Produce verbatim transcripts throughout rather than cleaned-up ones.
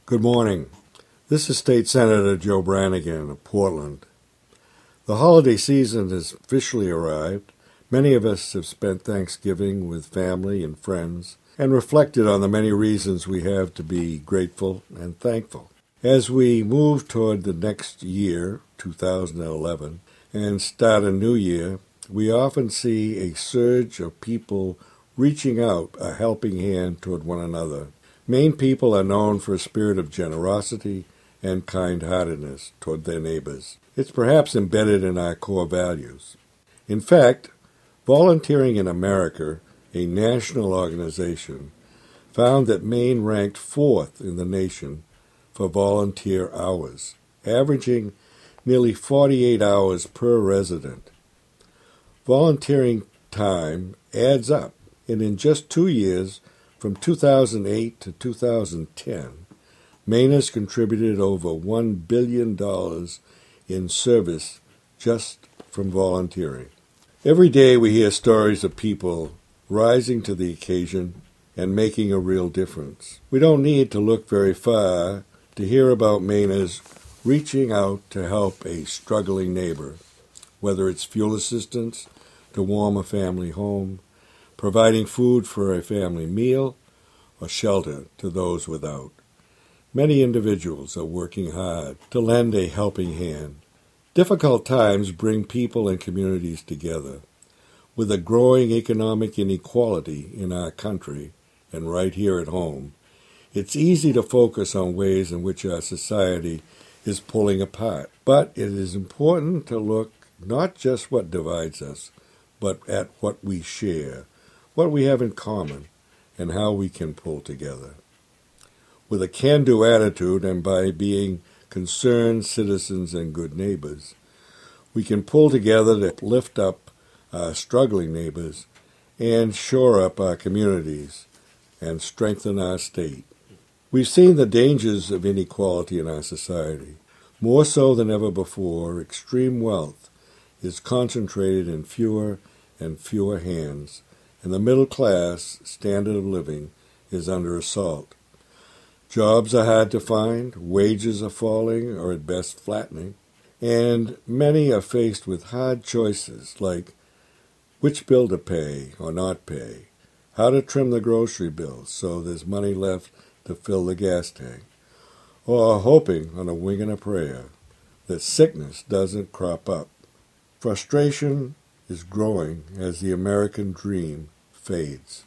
Good morning. This is State Senator Joe Brannigan of Portland. The holiday season has officially arrived. Many of us have spent Thanksgiving with family and friends and reflected on the many reasons we have to be grateful and thankful. As we move toward the next year, two thousand eleven, and start a new year, we often see a surge of people reaching out a helping hand toward one another. Maine people are known for a spirit of generosity and kind-heartedness toward their neighbors. It's perhaps embedded in our core values. In fact, Volunteering in America, a national organization, found that Maine ranked fourth in the nation for volunteer hours, averaging nearly forty-eight hours per resident. Volunteering time adds up, and in just two years, from two thousand eight to two thousand ten, Maine has contributed over one billion dollars in service just from volunteering. Every day we hear stories of people rising to the occasion and making a real difference. We don't need to look very far to hear about Mainers reaching out to help a struggling neighbor, whether it's fuel assistance to warm a family home, providing food for a family meal, or shelter to those without. Many individuals are working hard to lend a helping hand. Difficult times bring people and communities together. With a growing economic inequality in our country and right here at home, it's easy to focus on ways in which our society is pulling apart. But it is important to look not just what divides us, but at what we share, what we have in common, and how we can pull together. With a can-do attitude and by being concerned citizens and good neighbors, we can pull together to lift up our struggling neighbors and shore up our communities and strengthen our state. We've seen the dangers of inequality in our society. More so than ever before, extreme wealth is concentrated in fewer and fewer hands, and the middle class standard of living is under assault. Jobs are hard to find, wages are falling or at best flattening, and many are faced with hard choices like which bill to pay or not pay, how to trim the grocery bill so there's money left to fill the gas tank, or hoping on a wing and a prayer that sickness doesn't crop up. Frustration is growing as the American dream fades.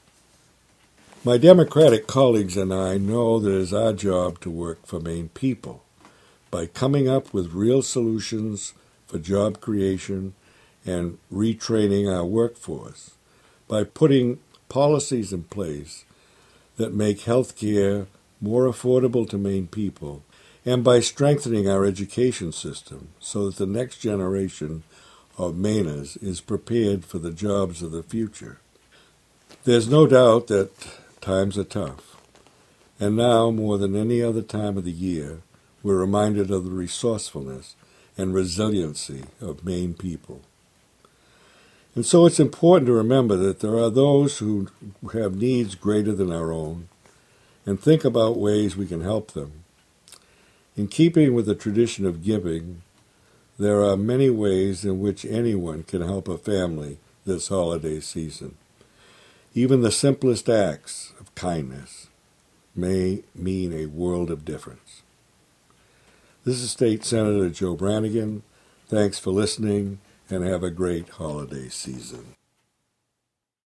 My Democratic colleagues and I know that it is our job to work for Maine people by coming up with real solutions for job creation and retraining our workforce, by putting policies in place that make health care more affordable to Maine people, and by strengthening our education system so that the next generation of Mainers is prepared for the jobs of the future. There's no doubt that times are tough, and now more than any other time of the year, we're reminded of the resourcefulness and resiliency of Maine people. And so it's important to remember that there are those who have needs greater than our own, and think about ways we can help them. In keeping with the tradition of giving, there are many ways in which anyone can help a family this holiday season. Even the simplest acts of kindness may mean a world of difference. This is State Senator Joe Brannigan. Thanks for listening, and have a great holiday season.